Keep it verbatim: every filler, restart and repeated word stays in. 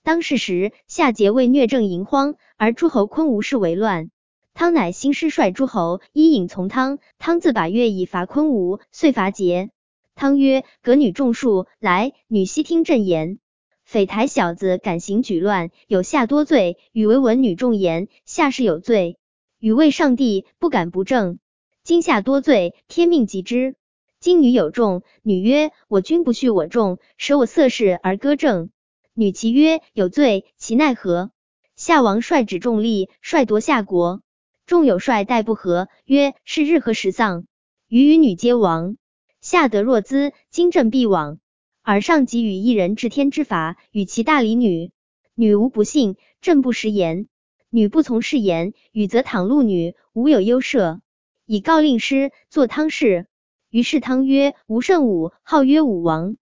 当世时，夏桀为虐政淫荒，而诸侯昆无事为乱。汤乃兴师率诸侯依引从汤，汤自把乐以伐昆吴，遂伐桀。汤曰：革女众数，来，女悉听朕言。匪台小子敢行举乱，有夏多罪，与为闻女众言，夏是有罪，与为上帝，不敢不正。今夏多罪，天命及之。今女有众，女曰：我君不恤我众，舍我色事而歌正。女其曰：有罪，其奈何？夏王率止众力，率夺夏国。众有帅待不和，曰：是日何时丧？余与女皆亡。夏得若兹，今朕必往。尔上即与一人治天之法，与其大礼女。女无不信，朕不食言。女不从是言，与则倘戮女，无有忧赦。以告令师，作汤氏。于是汤曰：吴胜武，号曰武王。